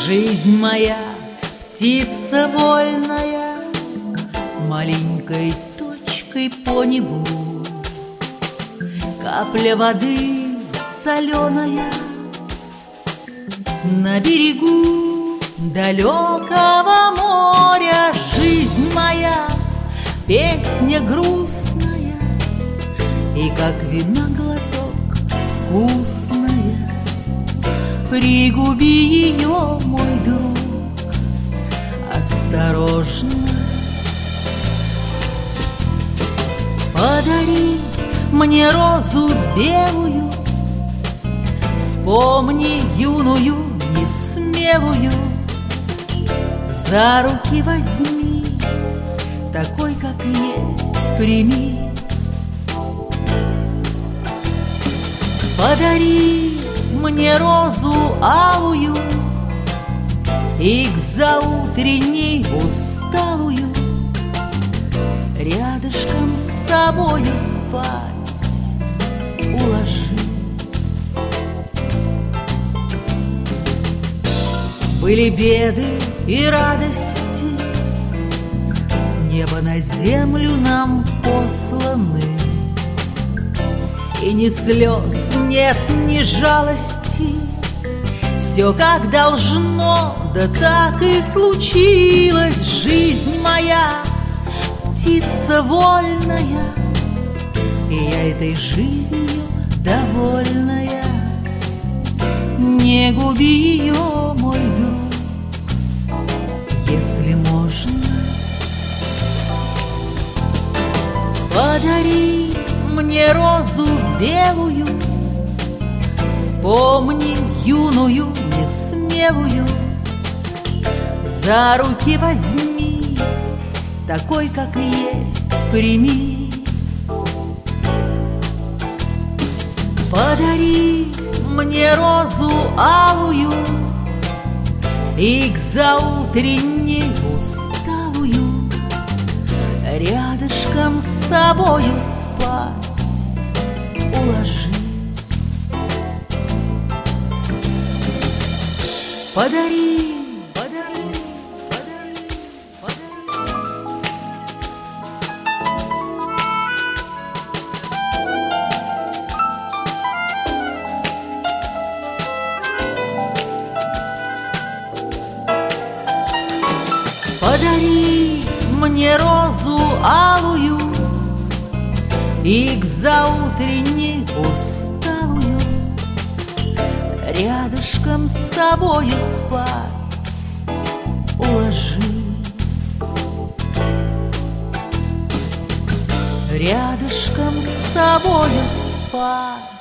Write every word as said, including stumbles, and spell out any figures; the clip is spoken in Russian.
Жизнь моя, птица вольная, маленькой точкой по небу. Капля воды соленая на берегу далекого моря. Жизнь моя, песня грустная, и как вина глоток вкусная. Пригуби ее, мой друг, осторожно. Подари мне розу белую, вспомни юную, несмелую. За руки возьми, такой, как есть, прими. Подари мне розу алую и к заутренней усталую рядышком с собою спать уложи. Были беды и радости, с неба на землю нам посланы. И ни слез нет, ни жалости, все как должно, да так и случилось. Жизнь моя, птица вольная, и я этой жизнью довольная. Не губи ее, мой друг, если можно. Подари мне розу белую, вспомни юную, несмелую. За руки возьми, такой, как есть, прими. Подари мне розу алую и к заутренней усталую рядышком с собою спать уложи. Подари, подари, подари, подари. Подари мне розу алую и к заутренней усталую рядышком с собою спать уложи. Рядышком с собою спать